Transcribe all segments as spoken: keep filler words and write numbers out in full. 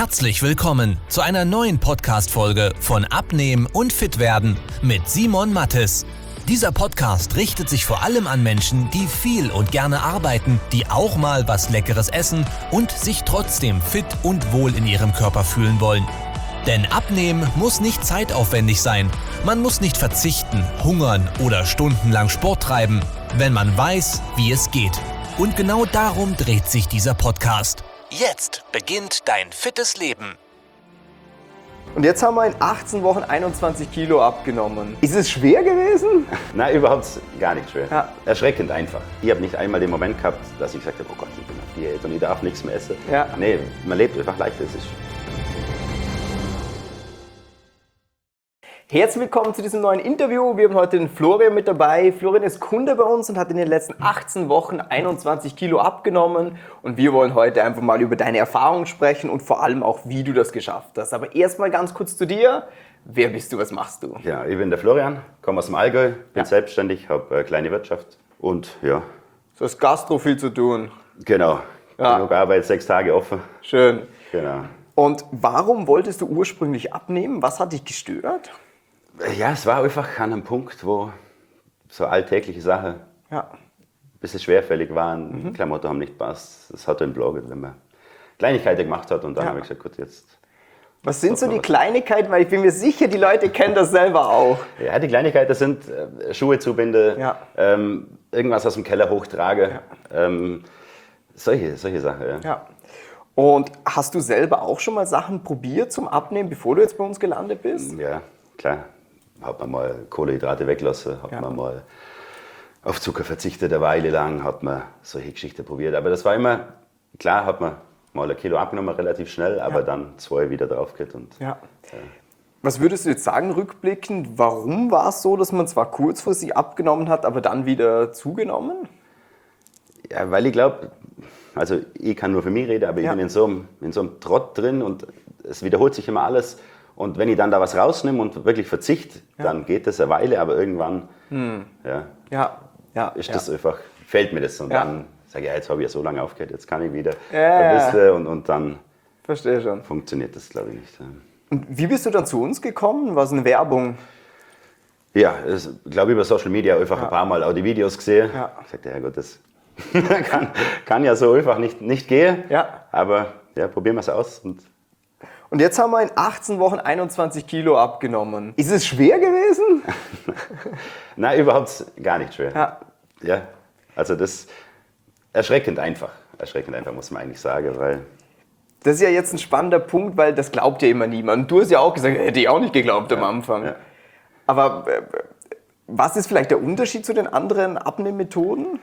Herzlich willkommen zu einer neuen Podcast-Folge von Abnehmen und Fitwerden mit Simon Mattes. Dieser Podcast richtet sich vor allem an Menschen, die viel und gerne arbeiten, die auch mal was Leckeres essen und sich trotzdem fit und wohl in ihrem Körper fühlen wollen. Denn Abnehmen muss nicht zeitaufwendig sein. Man muss nicht verzichten, hungern oder stundenlang Sport treiben, wenn man weiß, wie es geht. Und genau darum dreht sich dieser Podcast. Jetzt beginnt dein fittes Leben. Und jetzt haben wir in achtzehn Wochen einundzwanzig Kilo abgenommen. Ist es schwer gewesen? Nein, überhaupt gar nicht schwer. Ja. Erschreckend einfach. Ich habe nicht einmal den Moment gehabt, dass ich gesagt habe, oh Gott, ich bin auf Diät und ich darf nichts mehr essen. Ja. Nee, man lebt einfach leicht. Das ist Herzlich willkommen zu diesem neuen Interview. Wir haben heute den Florian mit dabei. Florian ist Kunde bei uns und hat in den letzten achtzehn Wochen einundzwanzig Kilo abgenommen. Und wir wollen heute einfach mal über deine Erfahrungen sprechen und vor allem auch, wie du das geschafft hast. Aber erstmal ganz kurz zu dir. Wer bist du, was machst du? Ja, ich bin der Florian, komme aus dem Allgäu, bin Ja. selbstständig, habe eine kleine Wirtschaft und ja, Du hast Gastro viel zu tun. genau. Ja. Genug Arbeit, sechs Tage offen. Schön. Genau. Und warum wolltest du ursprünglich abnehmen? Was hat dich gestört? Ja, es war einfach an einem Punkt, wo so alltägliche Sachen Ja. ein bisschen schwerfällig waren. Mhm. Klamotten haben nicht passt. Das hat er im Blog, wenn man Kleinigkeiten gemacht hat und dann Ja. habe ich gesagt, gut, jetzt. Was sind so die Kleinigkeiten? Weil ich bin mir sicher, die Leute kennen das selber auch. Ja, die Kleinigkeiten sind äh, Schuhe zubinden, Ja. ähm, irgendwas aus dem Keller hochtragen, ähm, solche, solche Sachen. Ja. Ja. Und hast du selber auch schon mal Sachen probiert zum Abnehmen, bevor du jetzt bei uns gelandet bist? Ja, klar. Hat man mal Kohlenhydrate weggelassen, hat Ja. man mal auf Zucker verzichtet eine Weile lang, hat man solche Geschichten probiert. Aber das war immer, klar hat man mal ein Kilo abgenommen, relativ schnell, aber Ja. dann zwei wieder draufgeht. Und Ja. Was würdest du jetzt sagen, rückblickend, warum war es so, dass man zwar kurzfristig abgenommen hat, aber dann wieder zugenommen? Ja, weil ich glaube, also ich kann nur für mich reden, aber ich Ja. bin in so, einem, in so einem Trott drin und es wiederholt sich immer alles. Und wenn ich dann da was rausnehme und wirklich verzichte, dann geht das eine Weile, aber irgendwann ja, Ja. Ja. ist ja. das einfach, fällt mir das. Und Ja. dann sage ich, ja, jetzt habe ich ja so lange aufgehört, jetzt kann ich wieder Ja, ein ja. bisschen und, und dann Verstehe schon. funktioniert das, glaube ich, nicht. Und wie bist du dann zu uns gekommen? War es eine Werbung? Ja, ich glaube über Social Media einfach ein paar Mal auch die Videos gesehen. Ja. Ich sagte, ja gut, das kann, kann ja so einfach nicht, nicht gehen. Ja. Aber ja, probieren wir es aus. Und Und jetzt haben wir in achtzehn Wochen einundzwanzig Kilo abgenommen. Ist es schwer gewesen? nein, überhaupt gar nicht schwer. Ja. Ja, also das erschreckend einfach. Erschreckend einfach, muss man eigentlich sagen, weil Das ist ja jetzt ein spannender Punkt, weil das glaubt ja immer niemand. Du hast ja auch gesagt, hätte ich auch nicht geglaubt am Anfang. ja. Aber äh, was ist vielleicht der Unterschied zu den anderen Abnehmmethoden?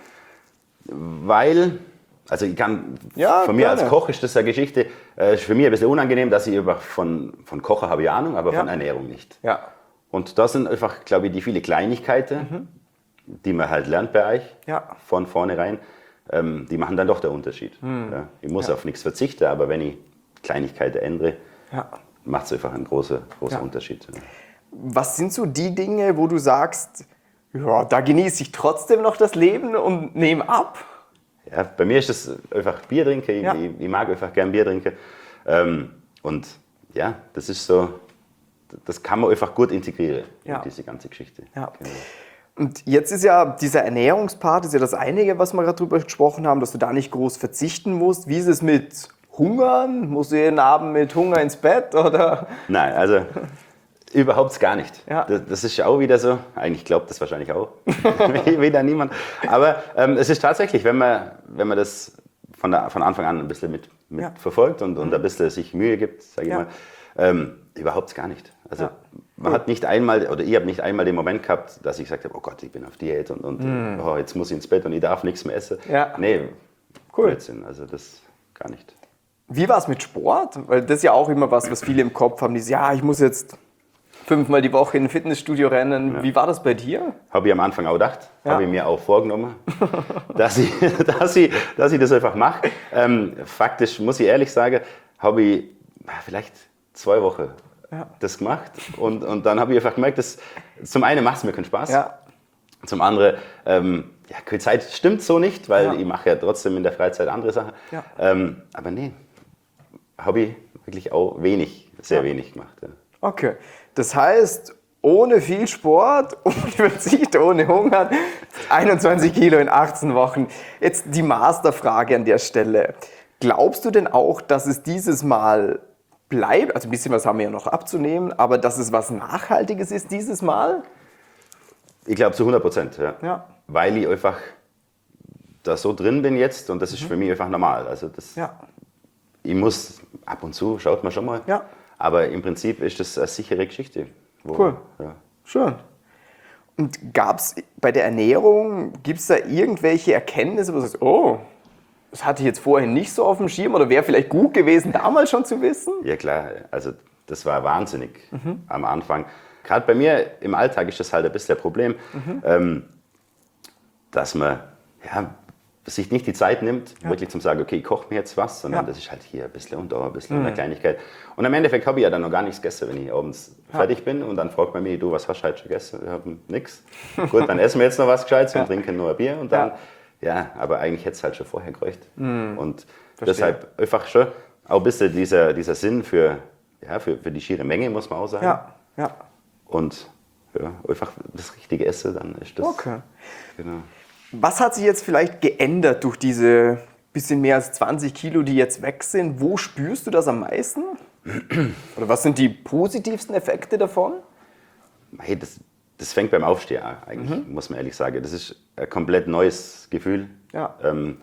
Weil, also ich kann, Ja, von mir gerne. als Koch ist das eine Geschichte, äh, ist für mich ein bisschen unangenehm, dass ich über, von, von Kochen habe ich Ahnung, aber Ja. von Ernährung nicht. Ja. Und das sind einfach, glaube ich, die viele Kleinigkeiten, die man halt lernt bei euch, Ja. von vornherein, ähm, die machen dann doch den Unterschied. Ja, ich muss auf nichts verzichten, aber wenn ich Kleinigkeiten ändere, Ja. macht es einfach einen großen, großen Ja. Unterschied. Was sind so die Dinge, wo du sagst, ja, da genieße ich trotzdem noch das Leben und nehme ab? Ja, bei mir ist es einfach Bier trinken. Ich, Ja. ich, ich mag einfach gern Bier trinken. Ähm, und ja, das ist so, das kann man einfach gut integrieren Ja. in diese ganze Geschichte. Ja. Genau. Und jetzt ist ja dieser Ernährungspart, ist ja das einige, was wir gerade drüber gesprochen haben, dass du da nicht groß verzichten musst. Wie ist es mit Hungern? Musst du jeden Abend mit Hunger ins Bett oder? Nein, also überhaupt gar nicht. Ja. Das, das ist auch wieder so. Eigentlich glaubt das wahrscheinlich auch. Wieder niemand. Aber ähm, es ist tatsächlich, wenn man, wenn man das von, der, von Anfang an ein bisschen mit, mit Ja. verfolgt und, und ein bisschen sich Mühe gibt, sage ich Ja. mal, ähm, überhaupt gar nicht. Also Ja. man hat nicht einmal, oder ich habe nicht einmal den Moment gehabt, dass ich gesagt habe, oh Gott, ich bin auf Diät und, und oh, jetzt muss ich ins Bett und ich darf nichts mehr essen. Ja. Nee, Cool. Blödsinn, also das gar nicht. Wie war es mit Sport? Weil das ist ja auch immer was, was viele im Kopf haben. Die sagen, ja, ich muss jetzt fünfmal die Woche in ein Fitnessstudio rennen. Wie war das bei dir? Habe ich am Anfang auch gedacht, Ja. habe ich mir auch vorgenommen, dass, ich, dass, ich, dass ich das einfach mache. Ähm, faktisch, muss ich ehrlich sagen, habe ich vielleicht zwei Wochen Ja. das gemacht und, und dann habe ich einfach gemerkt, dass zum einen macht es mir keinen Spaß, Ja. zum anderen, ähm, ja, die Zeit stimmt so nicht, weil Ja. ich mache ja trotzdem in der Freizeit andere Sachen. Ja. Ähm, aber nee, habe ich wirklich auch wenig, sehr Ja. wenig gemacht. Ja. Okay, das heißt, ohne viel Sport, ohne Verzicht, ohne Hunger, einundzwanzig Kilo in achtzehn Wochen. Jetzt die Masterfrage an der Stelle. Glaubst du denn auch, dass es dieses Mal bleibt? Also ein bisschen was haben wir ja noch abzunehmen, aber dass es was Nachhaltiges ist dieses Mal? Ich glaube zu hundert Prozent, ja. Ja. Weil ich einfach da so drin bin jetzt und das ist für mich einfach normal. Also das, Ja. ich muss, ab und zu schaut man schon mal, Ja. aber im Prinzip ist das eine sichere Geschichte. Wo, Cool. Ja. Schön. Und gab es bei der Ernährung, gibt es da irgendwelche Erkenntnisse, wo du sagst, oh, das hatte ich jetzt vorher nicht so auf dem Schirm oder wäre vielleicht gut gewesen, damals schon zu wissen? Ja klar, also das war wahnsinnig am Anfang. Gerade bei mir im Alltag ist das halt ein bisschen ein Problem, Mhm. ähm, dass man ja, sich nicht die Zeit nimmt, wirklich zum sagen, okay, ich koche mir jetzt was, sondern Ja. das ist halt hier ein bisschen und da ein bisschen und eine Kleinigkeit. Und im Endeffekt habe ich ja dann noch gar nichts gegessen, wenn ich abends fertig bin und dann fragt man mich, du, was hast du heute schon gegessen? Ich habe nichts. Gut, dann essen wir jetzt noch was Gescheites und trinken nur ein Bier und dann, ja, aber eigentlich hätte es halt schon vorher gereicht. Und deshalb einfach schon auch ein bisschen dieser, dieser Sinn für, ja, für, für die schiere Menge, muss man auch sagen. Ja, ja. Und ja, einfach das richtige Essen, dann ist das. Okay. Genau. Was hat sich jetzt vielleicht geändert durch diese bisschen mehr als zwanzig Kilo, die jetzt weg sind? Wo spürst du das am meisten? Oder was sind die positivsten Effekte davon? Hey, das, das fängt beim Aufstehen an, eigentlich, muss man ehrlich sagen. Das ist ein komplett neues Gefühl. Ja. Ähm,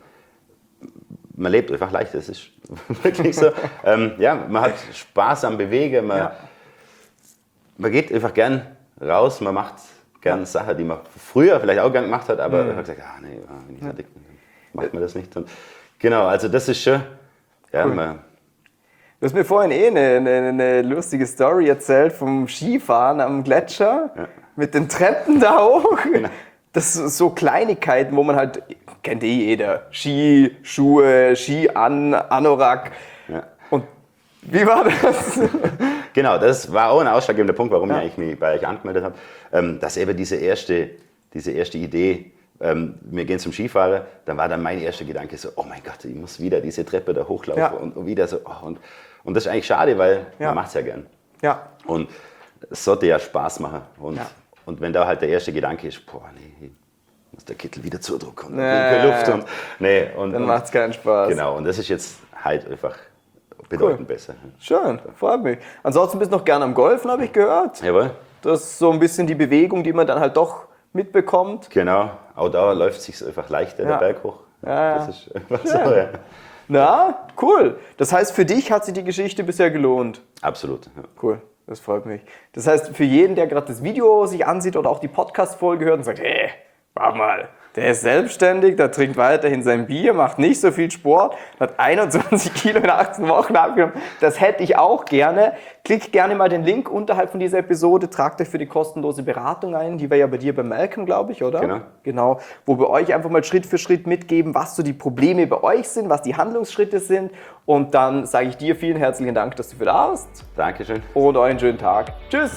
man lebt einfach leichter, das ist wirklich so. ähm, ja, man hat Spaß am Bewegen, man, Ja. man geht einfach gern raus, man macht gern Sachen, die man früher vielleicht auch gern gemacht hat, aber man hat gesagt, ah, nee, wenn ich fertig bin, dann macht man das nicht. Und genau, also das ist schon, ja, Cool. man, Du hast mir vorhin eh eine, eine, eine lustige Story erzählt vom Skifahren am Gletscher mit den Treppen da hoch. Genau. Das sind so Kleinigkeiten, wo man halt, kennt eh jeder, Ski, Schuhe, Ski an, Anorak. ja. Und wie war das? Genau, das war auch ein ausschlaggebender Punkt, warum Ja. ich eigentlich mich bei euch angemeldet habe, ähm, dass eben diese erste, diese erste Idee, ähm, wir gehen zum Skifahren, dann war dann mein erster Gedanke so, oh mein Gott, ich muss wieder diese Treppe da hochlaufen Ja. und, und wieder so, oh, und, und das ist eigentlich schade, weil Ja. man macht es ja gern. Ja, Und es sollte ja Spaß machen. Und, Ja. und wenn da halt der erste Gedanke ist, boah, nee, ich muss der Kittel wieder zudrücken und Nee. Luft und, nee, und, dann und, macht es keinen Spaß. Genau, und das ist jetzt halt einfach bedeutend besser. Schön, freut mich. Ansonsten bist du noch gerne am Golfen, habe ich gehört. Jawohl. Das ist so ein bisschen die Bewegung, die man dann halt doch mitbekommt. Genau, auch da läuft es sich einfach leichter, Ja. der Berg hoch. Ja, ja. Das ist einfach so, ja. Na, cool. Das heißt, für dich hat sich die Geschichte bisher gelohnt. Absolut. Ja. Cool, das freut mich. Das heißt, für jeden, der gerade das Video sich ansieht oder auch die Podcast-Folge hört und sagt, hey, warte mal, der ist selbstständig, der trinkt weiterhin sein Bier, macht nicht so viel Sport, hat einundzwanzig Kilo in achtzehn Wochen abgenommen. Das hätte ich auch gerne. Klickt gerne mal den Link unterhalb von dieser Episode, tragt euch für die kostenlose Beratung ein. Die war ja bei dir bei Malcolm, glaube ich, oder? Genau. Genau, wo wir euch einfach mal Schritt für Schritt mitgeben, was so die Probleme bei euch sind, was die Handlungsschritte sind. Und dann sage ich dir vielen herzlichen Dank, dass du für da warst Dankeschön. und euch einen schönen Tag. Tschüss!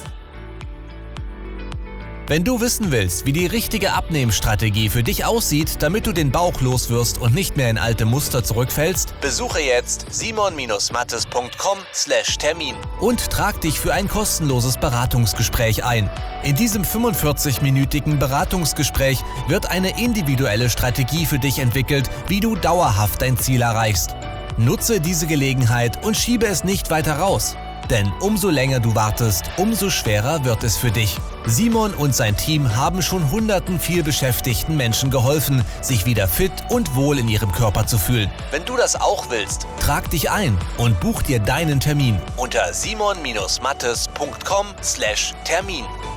Wenn du wissen willst, wie die richtige Abnehmstrategie für dich aussieht, damit du den Bauch loswirst und nicht mehr in alte Muster zurückfällst, besuche jetzt simon mattes punkt com slash Termin und trag dich für ein kostenloses Beratungsgespräch ein. In diesem fünfundvierzig-minütigen Beratungsgespräch wird eine individuelle Strategie für dich entwickelt, wie du dauerhaft dein Ziel erreichst. Nutze diese Gelegenheit und schiebe es nicht weiter raus. Denn umso länger du wartest, umso schwerer wird es für dich. Simon und sein Team haben schon hunderten vielbeschäftigten Menschen geholfen, sich wieder fit und wohl in ihrem Körper zu fühlen. Wenn du das auch willst, trag dich ein und buch dir deinen Termin unter simon mattes punkt com slash Termin.